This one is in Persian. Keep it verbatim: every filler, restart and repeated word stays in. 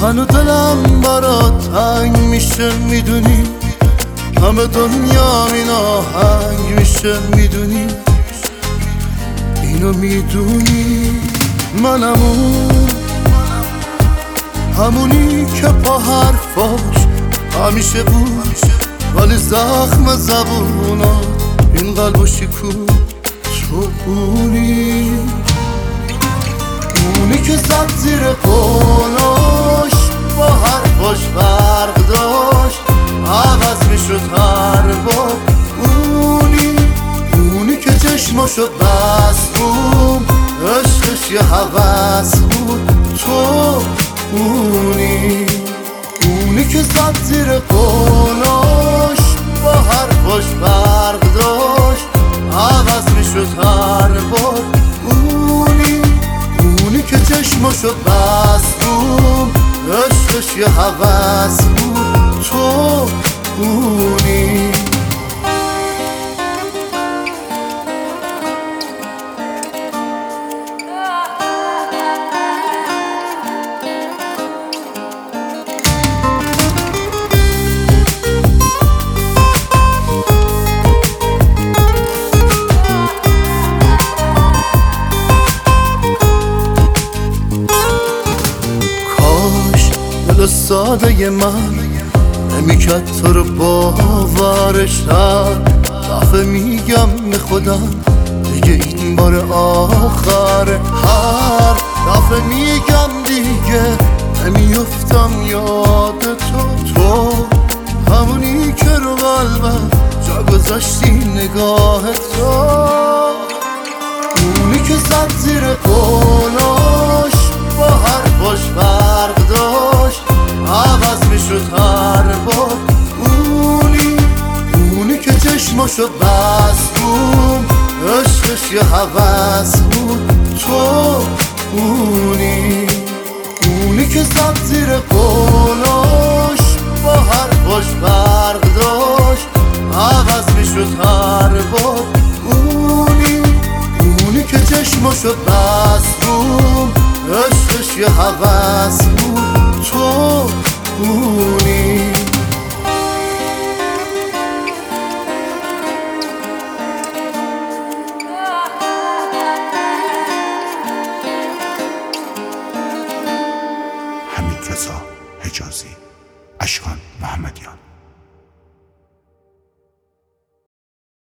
هنو دلم برات تنگ میشه میدونی، همه دنیا این آهنگ میشه میدونی، اینو میدونی. منم اون همونی که پا حرفاش همیشه بود، ولی زخم زبونا این قلبو شکون. تو اونی اونی که زد زیر قولاش، با حرفاش فرق داشت، عوض میشد هر بار. اونی اونی که چشماشو بستون، عشقش یه هوس بود. تو اونی اونی که زد زیر قولاش، با حرفاش فرق داشت، عوض میشد هر بار. اونی اونی که چشماشو بستون، عشقش یه هوس بود. تو اونی دل ساده من نمیکرد تو رو باورشم. دفعه میگم به خودم دیگه این بار آخر، هر دفعه میگم دیگه نمیفتم یاد تو. تو همونی که رو قلبم جا گذاشتی نگاه تو، اونی که زد زیر قولاش، با حرفاش فرق داشت، عوض میشد هر بار. اونی اونی که چشماشو بستون، عشقش یه هوس بود. تو اونی اونی که زد زیر قولاش، با حرفاش فرق داشت، عوض میشد هر بار. اونی اونی که چشماشو بستون، عشقش یه هوس بود. تو اونی حمیدرضا حجازی، اشکان محمدیان.